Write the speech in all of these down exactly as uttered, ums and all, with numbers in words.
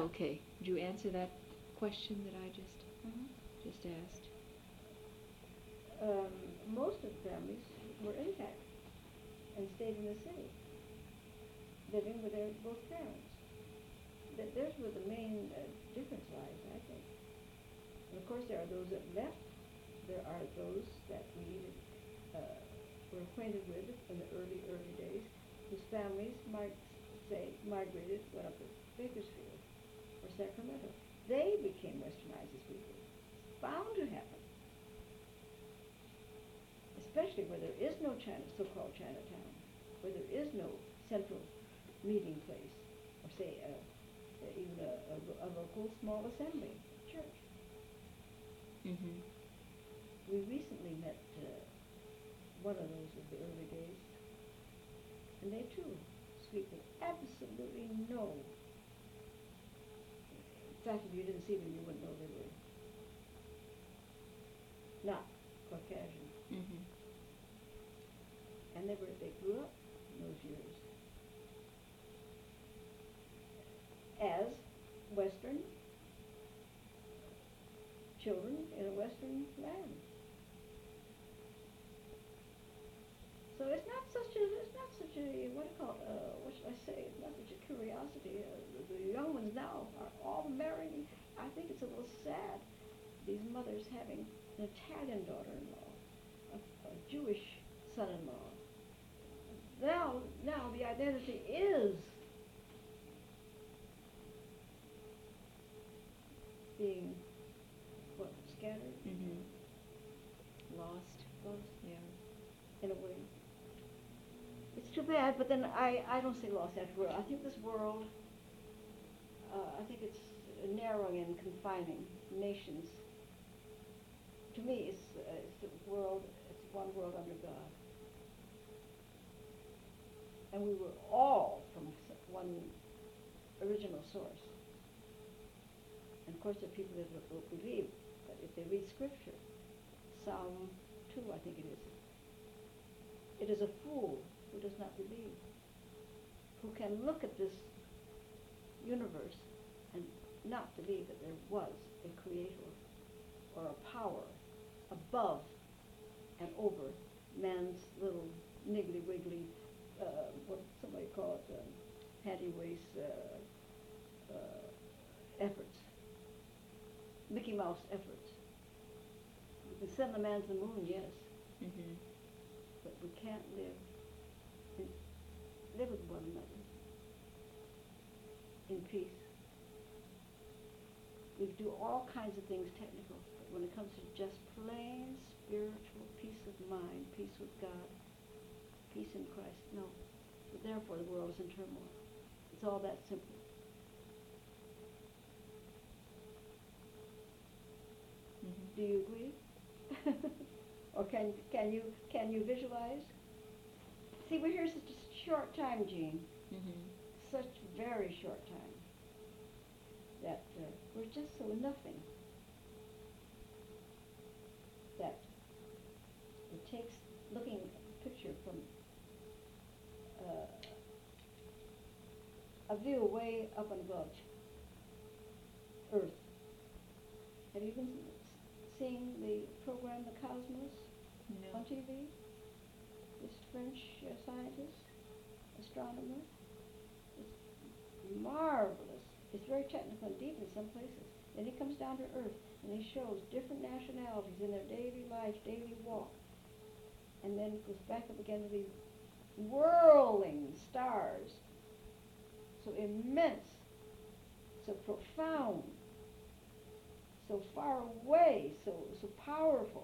Okay, would you answer that question that I just Mm-hmm. just asked? Um, most of the families were intact and stayed in the city, living with their both parents. That there's where the main uh, difference lies, I think. And of course, there are those that left. There are those that we uh, were acquainted with in the early, early days, whose families might say migrated, went up to Bakersfield or Sacramento. They became westernized as we did. It's bound to happen, especially where there is no China, so-called Chinatown, where there is no central meeting place, or say uh, uh, even a, a, a local small assembly church. Mm-hmm. We recently met uh, one of those of the early days, and they too speak with absolutely no. In fact, if you didn't see them, you wouldn't know they were not Caucasian. Mm-hmm. And they were they grew up in those years as Western children in a Western land. So it's not such a it's not such a what do you call it, uh, what should I say? It's not such a curiosity. Uh, the, the young ones now are all marrying. I think it's a little sad. These mothers having an Italian daughter-in-law, a, a Jewish son-in-law. Now, now the identity is being what scattered. Mm-hmm. Lost. Lost. Yeah. In a way. It's too bad, but then I, I don't say lost after. I think this world, uh, I think it's narrowing and confining nations. To me, it's, uh, it's a world, it's one world under God. And we were all from one original source. And of course there are people that will believe, but if they read scripture, Psalm two, I think it is, it is a fool who does not believe, who can look at this universe and not believe that there was a creator or a power above and over man's little niggly-wiggly, uh, what somebody call it, um, panty-waist uh, uh, efforts, Mickey Mouse efforts. We can send the man to the moon, yes, Mm-hmm. but we can't live in, live with one another in peace. We do all kinds of things technical, but when it comes to just plain spiritual peace of mind, peace with God, peace in Christ, no. So therefore the world is in turmoil. It's all that simple. Mm-hmm. Do you agree? Or can can you can you visualize? See, we're here such a short time, Jean. Mm-hmm. Such very short time. That uh, we're just so nothing. That it takes looking at the picture from uh, a view way up and above Earth. Have you been seeing the program The Cosmos No. on T V? This French uh, scientist, astronomer. It's marvelous. It's very technical and deep in some places. Then he comes down to Earth and he shows different nationalities in their daily life, daily walk. And then goes back up again to these whirling stars. So immense, so profound, so far away, so so powerful.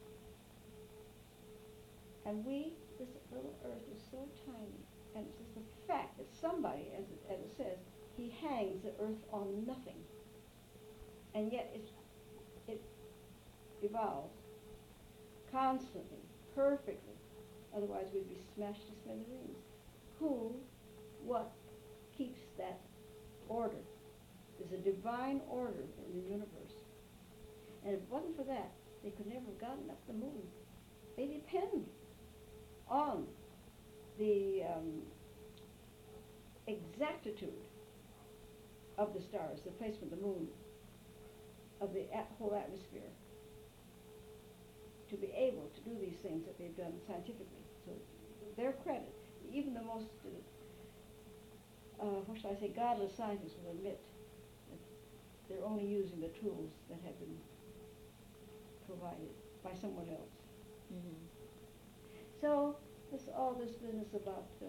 And we, this little Earth is so tiny. And it's just the fact that somebody, as it, as it says, he hangs the Earth on nothing. And yet it's, it evolves constantly, perfectly. Otherwise we'd be smashed to smithereens. Who, what keeps that order? There's a divine order in the universe. And if it wasn't for that, they could never have gotten up the moon. They depend on the um, exactitude of the stars, the placement of the moon, of the at- whole atmosphere, to be able to do these things that they've done scientifically. So their credit, even the most, uh, uh, what shall I say, godless scientists will admit that they're only using the tools that have been provided by someone else. Mhm. So this all this business about uh,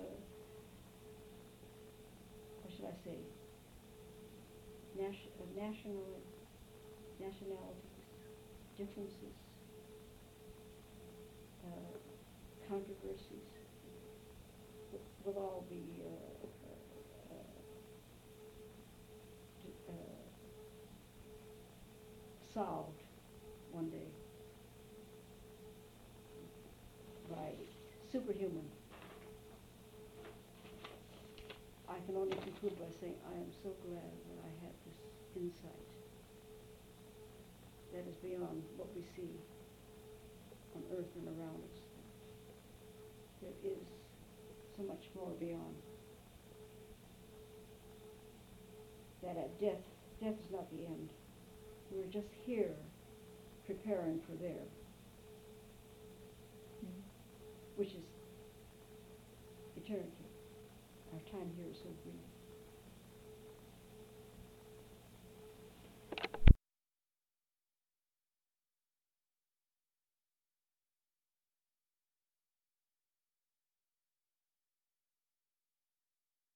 what should I say? Nation, uh, national nationalities, differences, uh, controversies will, will all be uh, uh, uh, solved one day by superhuman. I can only conclude by saying I am so glad that I had this insight that is beyond what we see on earth and around us. There is so much more beyond. That at death, death is not the end. We're just here preparing for there, Mhm. which is eternity.